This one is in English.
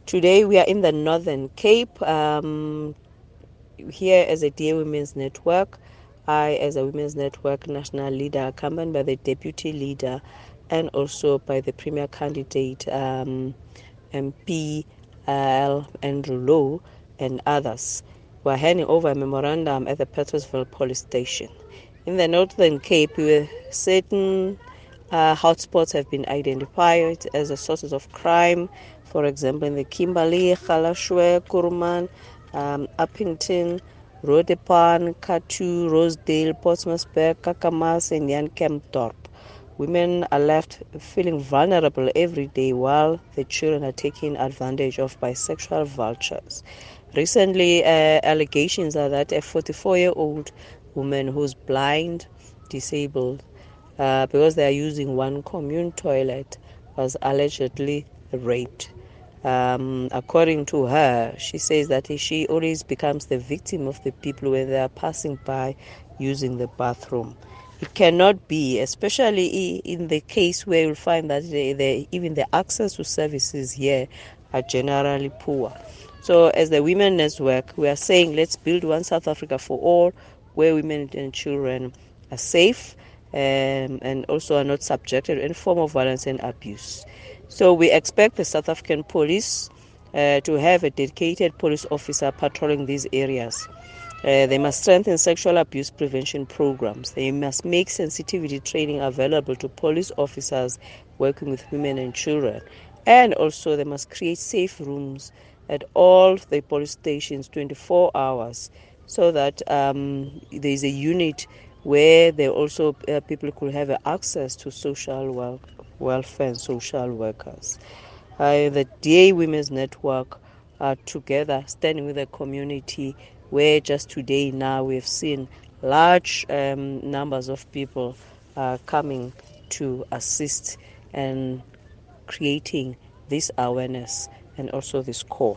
Today we are in the Northern Cape, here as a DA Women's Network. I, as a Women's Network national leader, accompanied by the deputy leader and also by the premier candidate, MP Andrew Lowe, and others. We're handing over a memorandum at the Petersville Police Station. In the Northern Cape, certain hotspots have been identified as the sources of crime. For example, in the Kimberley, Galashwe, Kuruman, Uppington, Rodepan, Katu, Rosedale, Portsmouthburg, Kakamas, and Jan Kempdorp. Women are left feeling vulnerable every day while the children are taken advantage of by sexual vultures. Recently, allegations are that a 44-year-old woman who's blind, disabled, because they are using one commune toilet, was allegedly raped. According to her, she says that she always becomes the victim of the people when they are passing by using the bathroom. It cannot be, especially in the case where you'll find that even the access to services here are generally poor. So as the Women Network, we are saying let's build one South Africa for all, where women and children are safe, and also are not subjected to any form of violence and abuse. So we expect the South African police to have a dedicated police officer patrolling these areas. They must strengthen sexual abuse prevention programs. They must make sensitivity training available to police officers working with women and children. And also they must create safe rooms at all the police stations 24 hours so that there is a unit where there also people could have access to social welfare and social workers. The DA Women's Network are together standing with the community, where just today now we've seen large numbers of people coming to assist and creating this awareness and also this call.